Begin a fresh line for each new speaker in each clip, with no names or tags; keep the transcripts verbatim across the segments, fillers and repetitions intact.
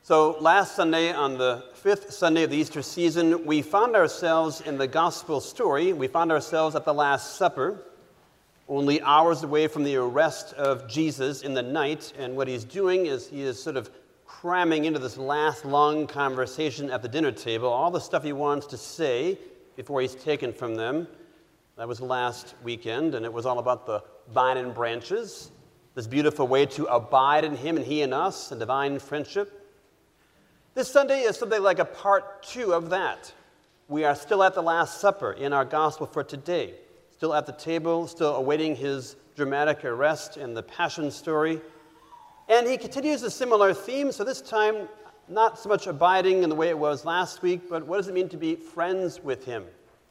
So last Sunday, on the fifth Sunday of the Easter season, we found ourselves in the gospel story. We found ourselves at the Last Supper, only hours away from the arrest of Jesus in the night. And what he's doing is he is sort of cramming into this last long conversation at the dinner table all the stuff he wants to say before he's taken from them. That was last weekend, and it was all about the vine and branches, this beautiful way to abide in him and he in us, a divine friendship. This Sunday is something like a part two of that. We are still at the Last Supper in our gospel for today, still at the table, still awaiting his dramatic arrest and the passion story. And he continues a similar theme, so this time not so much abiding in the way it was last week, but what does it mean to be friends with him?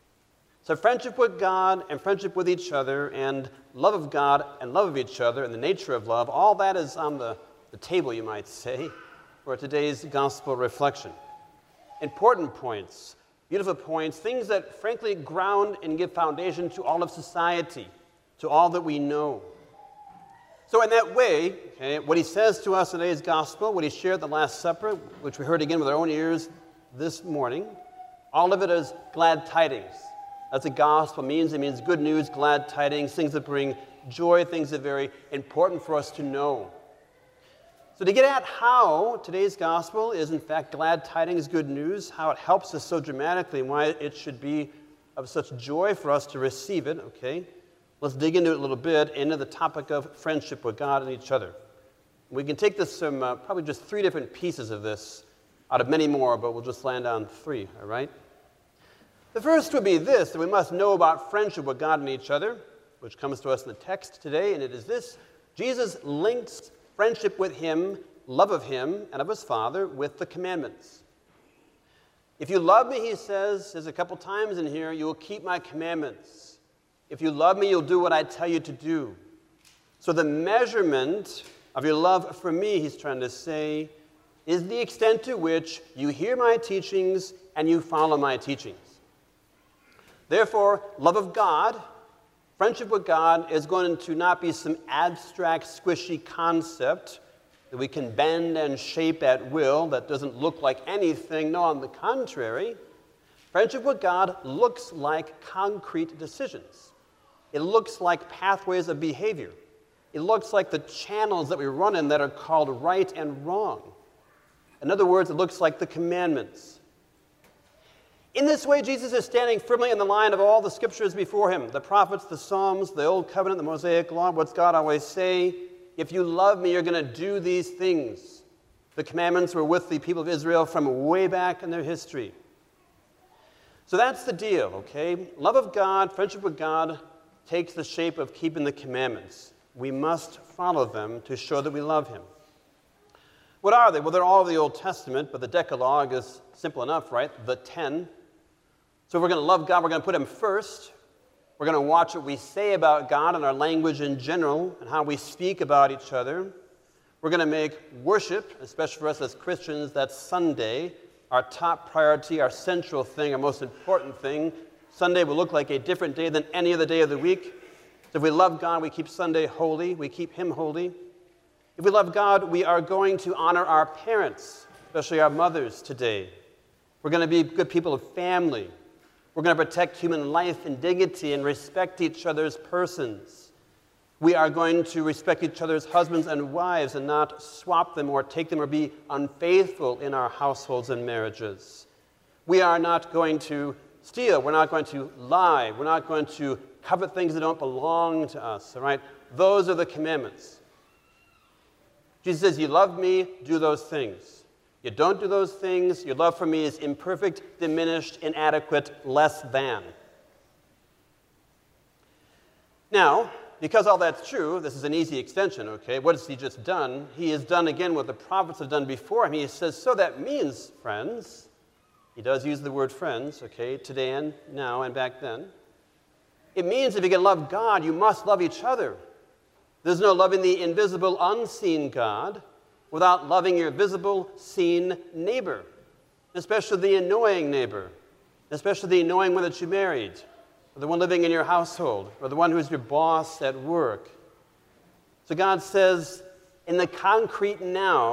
So friendship with God and friendship with each other and love of God and love of each other and the nature of love, all that is on the, the table, you might say, for today's gospel reflection. Important points, beautiful points, things that frankly ground and give foundation to all of society, to all that we know. So in that way, okay, what he says to us in today's gospel, what he shared at the Last Supper, which we heard again with our own ears this morning, all of it is glad tidings. That's what gospel means. It means good news, glad tidings, things that bring joy, things that are very important for us to know. So to get at how today's gospel is in fact glad tidings, good news, how it helps us so dramatically and why it should be of such joy for us to receive it, okay, let's dig into it a little bit, into the topic of friendship with God and each other. We can take this from uh, probably just three different pieces of this out of many more, but we'll just land on three, all right? The first would be this, that we must know about friendship with God and each other, which comes to us in the text today, and it is this: Jesus links friendship with him, love of him and of his Father, with the commandments. If you love me, he says, there's a couple times in here, you will keep my commandments. If you love me, you'll do what I tell you to do. So the measurement of your love for me, he's trying to say, is the extent to which you hear my teachings and you follow my teachings. Therefore, love of God, friendship with God, is going to not be some abstract, squishy concept that we can bend and shape at will that doesn't look like anything. No, on the contrary, friendship with God looks like concrete decisions. It looks like pathways of behavior. It looks like the channels that we run in that are called right and wrong. In other words, it looks like the commandments. In this way, Jesus is standing firmly in the line of all the scriptures before him, the prophets, the Psalms, the Old Covenant, the Mosaic Law. What's God always say? If you love me, you're going to do these things. The commandments were with the people of Israel from way back in their history. So that's the deal, okay? Love of God, friendship with God, takes the shape of keeping the commandments. We must follow them to show that we love him. What are they? Well, they're all of the Old Testament, but the Decalogue is simple enough, right? The ten. So if we're going to love God, we're going to put him first. We're going to watch what we say about God and our language in general and how we speak about each other. We're going to make worship, especially for us as Christians, that Sunday, our top priority, our central thing, our most important thing. Sunday will look like a different day than any other day of the week. So if we love God, we keep Sunday holy. We keep him holy. If we love God, we are going to honor our parents, especially our mothers today. We're going to be good people of family. We're going to protect human life and dignity and respect each other's persons. We are going to respect each other's husbands and wives and not swap them or take them or be unfaithful in our households and marriages. We are not going to steal. We're not going to lie. We're not going to covet things that don't belong to us. All right? Those are the commandments. Jesus says, you love me, do those things. You don't do those things, your love for me is imperfect, diminished, inadequate, less than. Now, because all that's true, this is an easy extension, okay? What has he just done? He has done again what the prophets have done before him. He says, so that means, friends, he does use the word friends, okay, today and now and back then. It means if you can love God, you must love each other. There's no loving the invisible, unseen God without loving your visible, seen neighbor, especially the annoying neighbor, especially the annoying one that you married, or the one living in your household, or the one who's your boss at work. So God says, in the concrete now,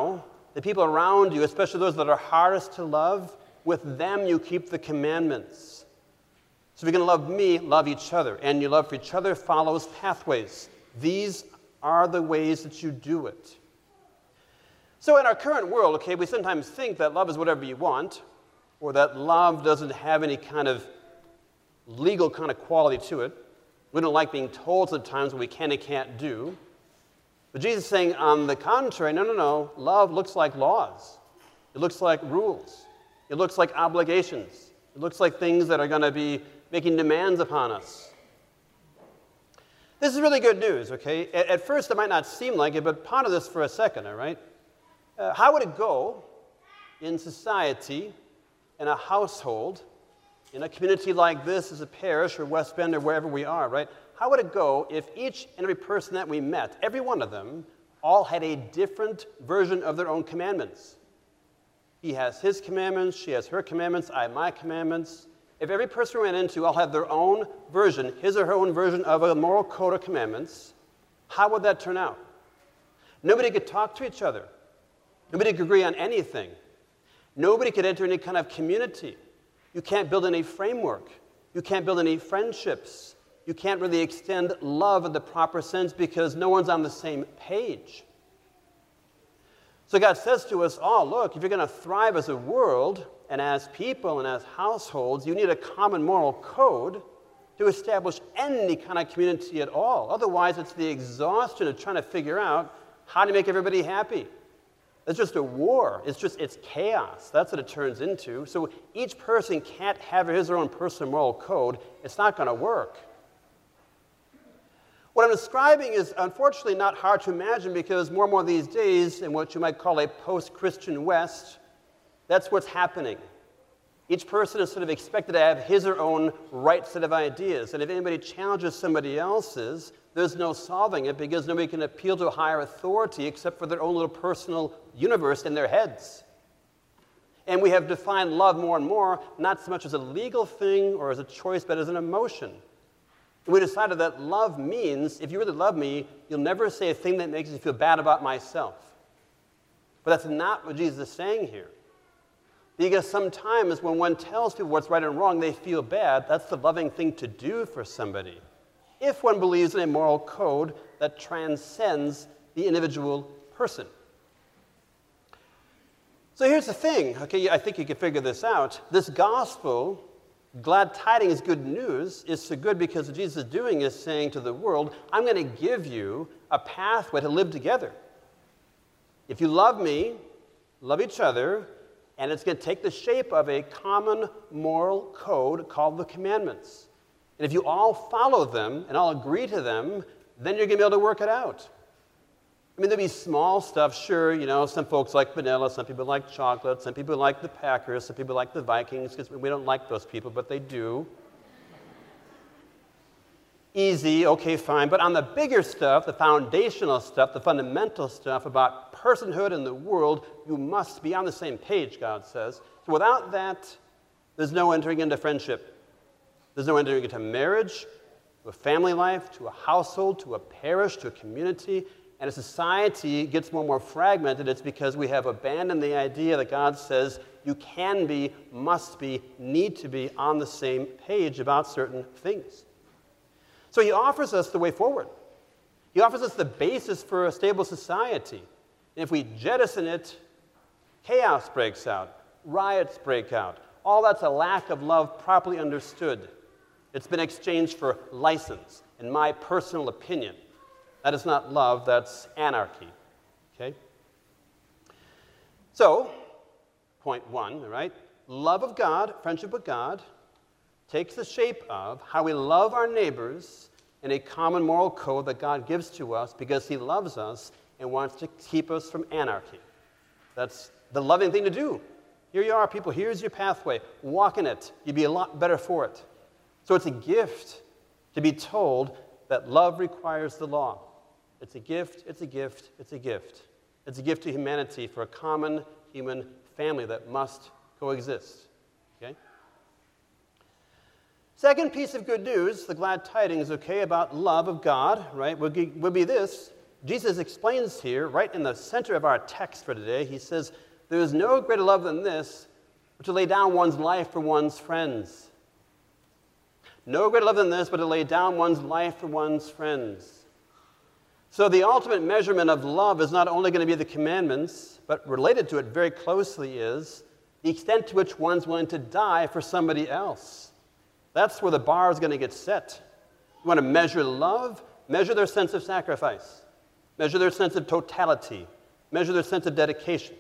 the people around you, especially those that are hardest to love, with them you keep the commandments. So if you're going to love me, love each other. And your love for each other follows pathways. These are the ways that you do it. So in our current world, okay, we sometimes think that love is whatever you want, or that love doesn't have any kind of legal kind of quality to it. We don't like being told sometimes what we can and can't do. But Jesus is saying, on the contrary, no, no, no, love looks like laws. It looks like rules. It looks like obligations. It looks like things that are going to be making demands upon us. This is really good news, okay? At, at first, it might not seem like it, but ponder this for a second, all right? Uh, how would it go in society, in a household, in a community like this as a parish or West Bend or wherever we are, right? How would it go if each and every person that we met, every one of them, all had a different version of their own commandments? He has his commandments, she has her commandments, I have my commandments. If every person we ran into all had their own version, his or her own version of a moral code of commandments, how would that turn out? Nobody could talk to each other. Nobody could agree on anything. Nobody could enter any kind of community. You can't build any framework. You can't build any friendships. You can't really extend love in the proper sense because no one's on the same page. So God says to us all, look, if you're going to thrive as a world and as people and as households, you need a common moral code to establish any kind of community at all. Otherwise, it's the exhaustion of trying to figure out how to make everybody happy. It's just a war. It's just, it's chaos. That's what it turns into. So each person can't have his or her own personal moral code. It's not going to work. What I'm describing is unfortunately not hard to imagine because more and more these days, in what you might call a post-Christian West, that's what's happening. Each person is sort of expected to have his or her own right set of ideas. And if anybody challenges somebody else's, there's no solving it because nobody can appeal to a higher authority except for their own little personal universe in their heads. And we have defined love more and more, not so much as a legal thing or as a choice, but as an emotion. And we decided that love means, if you really love me, you'll never say a thing that makes you feel bad about myself. But that's not what Jesus is saying here. Because sometimes when one tells people what's right and wrong, they feel bad. That's the loving thing to do for somebody. If one believes in a moral code that transcends the individual person. So here's the thing, okay, I think you can figure this out. This gospel, glad tidings, good news, is so good because what Jesus is doing is saying to the world, I'm going to give you a pathway to live together. If you love me, love each other, and it's going to take the shape of a common moral code called the commandments. And if you all follow them and all agree to them, then you're going to be able to work it out. I mean, there'll be small stuff, sure, you know, some folks like vanilla, some people like chocolate, some people like the Packers, some people like the Vikings, because we don't like those people, but they do. Easy, okay, fine. But on the bigger stuff, the foundational stuff, the fundamental stuff about personhood in the world, you must be on the same page, God says. So without that, there's no entering into friendship. There's no entering into marriage, to a family life, to a household, to a parish, to a community. And as society gets more and more fragmented, it's because we have abandoned the idea that God says you can be, must be, need to be on the same page about certain things. So he offers us the way forward. He offers us the basis for a stable society. And if we jettison it, chaos breaks out, riots break out. All that's a lack of love properly understood. It's been exchanged for license, in my personal opinion. That is not love, that's anarchy. Okay? So, point one, all right? Love of God, friendship with God, takes the shape of how we love our neighbors in a common moral code that God gives to us because he loves us and wants to keep us from anarchy. That's the loving thing to do. Here you are, people. Here's your pathway. Walk in it. You'd be a lot better for it. So it's a gift to be told that love requires the law. It's a gift, it's a gift, it's a gift. It's a gift to humanity for a common human family that must coexist. Okay? Second piece of good news, the glad tidings, okay, about love of God, right, would be, would be this. Jesus explains here, right in the center of our text for today, he says, there is no greater love than this, but to lay down one's life for one's friends. No greater love than this, but to lay down one's life for one's friends. So the ultimate measurement of love is not only going to be the commandments, but related to it very closely is the extent to which one's willing to die for somebody else. That's where the bar is going to get set. You want to measure love? Measure their sense of sacrifice. Measure their sense of totality. Measure their sense of dedication.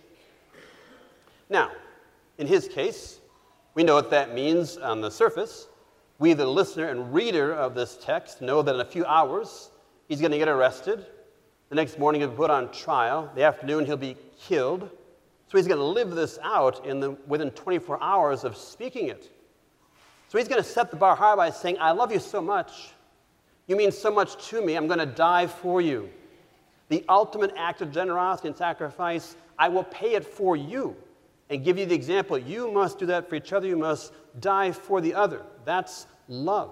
Now, in his case, we know what that means on the surface. We, the listener and reader of this text, know that in a few hours, he's going to get arrested. The next morning, he'll be put on trial. The afternoon, he'll be killed. So he's going to live this out in the, within twenty-four hours of speaking it. So he's going to set the bar high by saying, I love you so much. You mean so much to me. I'm going to die for you. The ultimate act of generosity and sacrifice, I will pay it for you and give you the example. You must do that for each other. You must die for the other. That's love.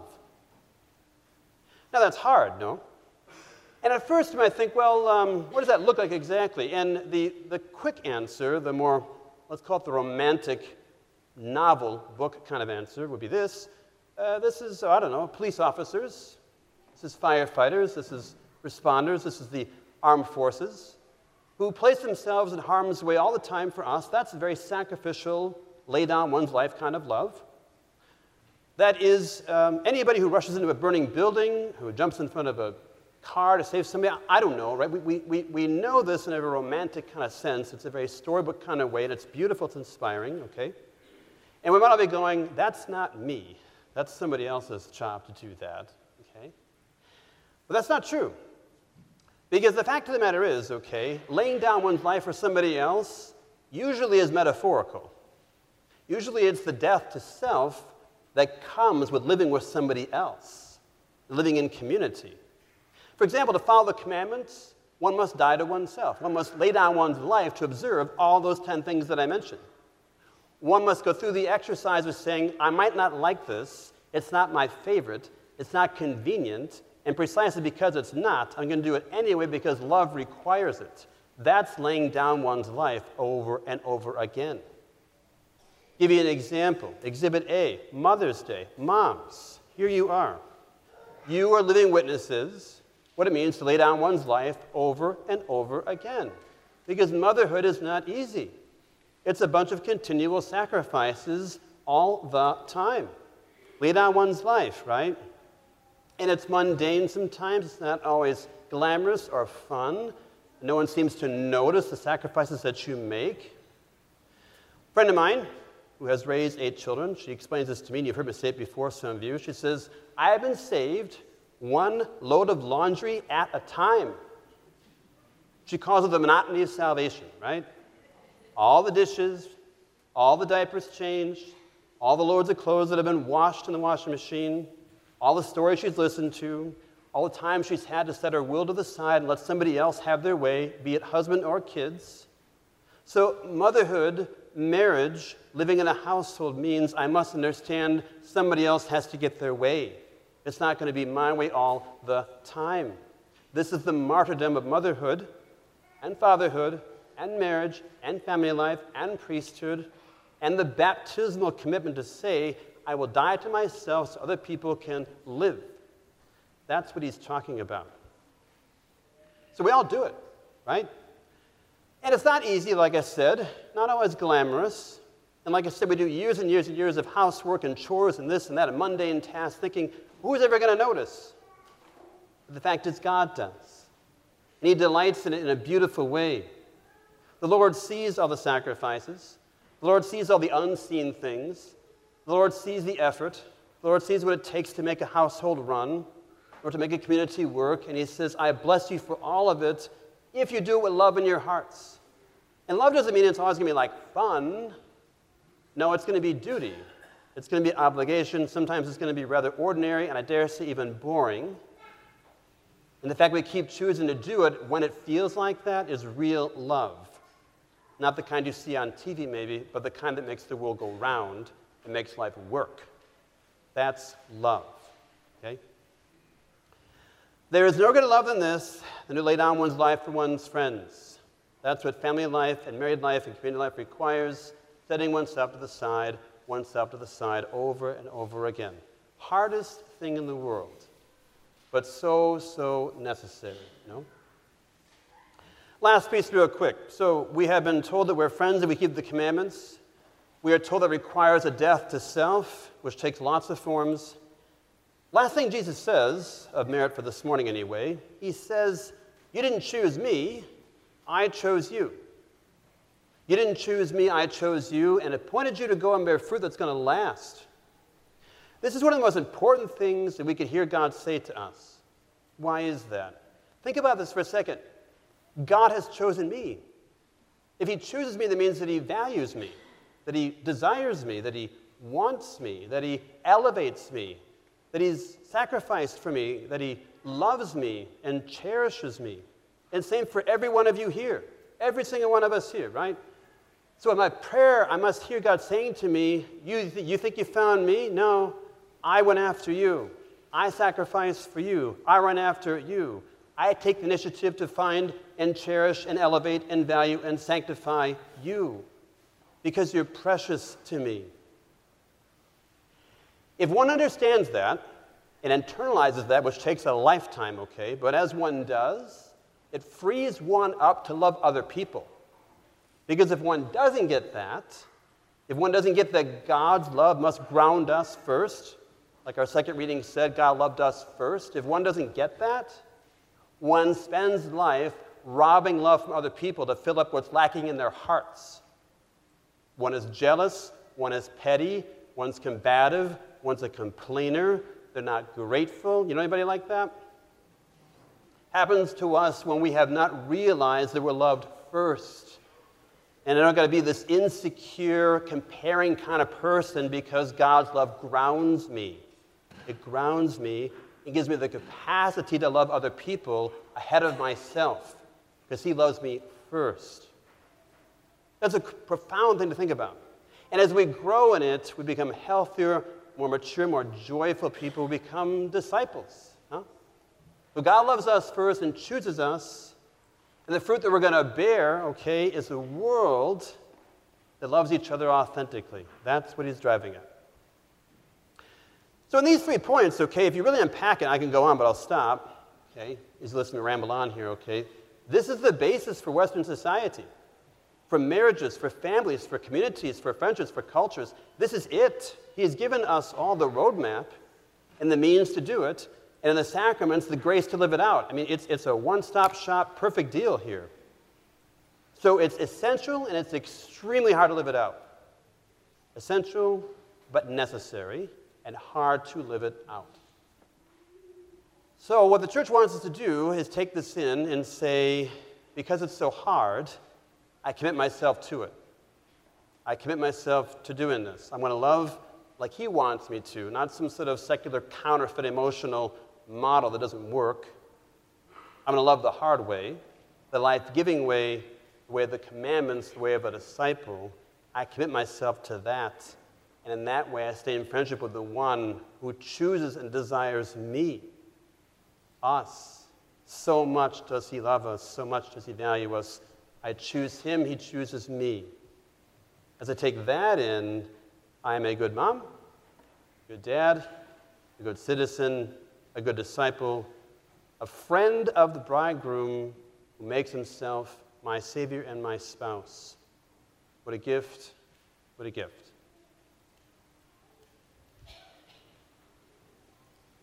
Now, that's hard, no? And at first you might think, well, um, what does that look like exactly? And the, the quick answer, the more, let's call it the romantic novel book kind of answer would be this. Uh, this is, I don't know, police officers. This is firefighters. This is responders. This is the armed forces who place themselves in harm's way all the time for us. That's a very sacrificial, lay down one's life kind of love. That is um, anybody who rushes into a burning building, who jumps in front of a car to save somebody. I don't know, right? We, we, we know this in a romantic kind of sense. It's a very storybook kind of way, and it's beautiful, it's inspiring, okay? And we might all be going, that's not me. That's somebody else's job to do that, okay? But that's not true. Because the fact of the matter is, okay, laying down one's life for somebody else usually is metaphorical. Usually it's the death to self that comes with living with somebody else, living in community. For example, to follow the commandments, one must die to oneself. One must lay down one's life to observe all those ten things that I mentioned. One must go through the exercise of saying, I might not like this, it's not my favorite, it's not convenient, and precisely because it's not, I'm going to do it anyway because love requires it. That's laying down one's life over and over again. Give you an example. Exhibit A, Mother's Day. Moms, here you are. You are living witnesses what it means to lay down one's life over and over again. Because motherhood is not easy. It's a bunch of continual sacrifices all the time. Lay down one's life, right? And it's mundane sometimes. It's not always glamorous or fun. No one seems to notice the sacrifices that you make. A friend of mine who has raised eight children, she explains this to me, and you've heard me say it before, some of you. She says, I have been saved one load of laundry at a time. She calls it the monotony of salvation, right? All the dishes, all the diapers changed, all the loads of clothes that have been washed in the washing machine, all the stories she's listened to, all the time she's had to set her will to the side and let somebody else have their way, be it husband or kids. So motherhood, marriage, living in a household means I must understand somebody else has to get their way. It's not going to be my way all the time. This is the martyrdom of motherhood and fatherhood and marriage and family life and priesthood and the baptismal commitment to say, I will die to myself so other people can live. That's what he's talking about. So we all do it, right? And it's not easy, like I said, not always glamorous. And like I said, we do years and years and years of housework and chores and this and that, and mundane tasks, thinking, who's ever going to notice? But the fact is, God does. And he delights in it in a beautiful way. The Lord sees all the sacrifices. The Lord sees all the unseen things. The Lord sees the effort. The Lord sees what it takes to make a household run or to make a community work. And he says, I bless you for all of it if you do it with love in your hearts. And love doesn't mean it's always going to be like fun. No, it's going to be duty. It's going to be obligation. Sometimes it's going to be rather ordinary, and I dare say even boring. And the fact we keep choosing to do it when it feels like that is real love. Not the kind you see on T V maybe, but the kind that makes the world go round and makes life work. That's love. Okay? There is no greater love than this, and to lay down one's life for one's friends. That's what family life and married life and community life requires, setting oneself to the side, oneself to the side over and over again. Hardest thing in the world, but so, so necessary, you know? Last piece real quick. So we have been told that we're friends and we keep the commandments. We are told that requires a death to self, which takes lots of forms. Last thing Jesus says, of merit for this morning anyway, he says, you didn't choose me, I chose you. You didn't choose me, I chose you, and appointed you to go and bear fruit that's going to last. This is one of the most important things that we could hear God say to us. Why is that? Think about this for a second. God has chosen me. If he chooses me, that means that he values me, that he desires me, that he wants me, that he elevates me, that he's sacrificed for me, that he loves me and cherishes me. And same for every one of you here, every single one of us here, right? So in my prayer, I must hear God saying to me, you, th- you think you found me? No, I went after you. I sacrificed for you. I run after you. I take the initiative to find and cherish and elevate and value and sanctify you because you're precious to me. If one understands that and internalizes that, which takes a lifetime, okay, but as one does, it frees one up to love other people. Because if one doesn't get that, if one doesn't get that God's love must ground us first, like our second reading said, God loved us first, if one doesn't get that, one spends life robbing love from other people to fill up what's lacking in their hearts. One is jealous, one is petty, one's combative, one's a complainer, they're not grateful. You know anybody like that? Happens to us when we have not realized that we're loved first. And I don't got to be this insecure, comparing kind of person because God's love grounds me. It grounds me and gives me the capacity to love other people ahead of myself because he loves me first. That's a profound thing to think about. And as we grow in it, we become healthier, more mature, more joyful people. We become disciples. Huh? So God loves us first and chooses us. And the fruit that we're going to bear, okay, is a world that loves each other authentically. That's what he's driving at. So in these three points, okay, if you really unpack it, I can go on, but I'll stop. Okay, he's listening to ramble on here, okay. This is the basis for Western society. For marriages, for families, for communities, for friendships, for cultures. This is it. He has given us all the roadmap and the means to do it. And in the sacraments, the grace to live it out. I mean, it's, it's a one-stop shop, perfect deal here. So it's essential and it's extremely hard to live it out. Essential, but necessary, and hard to live it out. So what the church wants us to do is take this in and say, because it's so hard, I commit myself to it. I commit myself to doing this. I'm going to love like he wants me to, not some sort of secular counterfeit emotional model that doesn't work. I'm going to love the hard way, the life-giving way, the way of the commandments, the way of a disciple. I commit myself to that. And in that way, I stay in friendship with the one who chooses and desires me, us. So much does he love us. So much does he value us. I choose him. He chooses me. As I take that in, I am a good mom, a good dad, a good citizen, a good disciple, a friend of the bridegroom who makes himself my Savior and my spouse. What a gift, what a gift.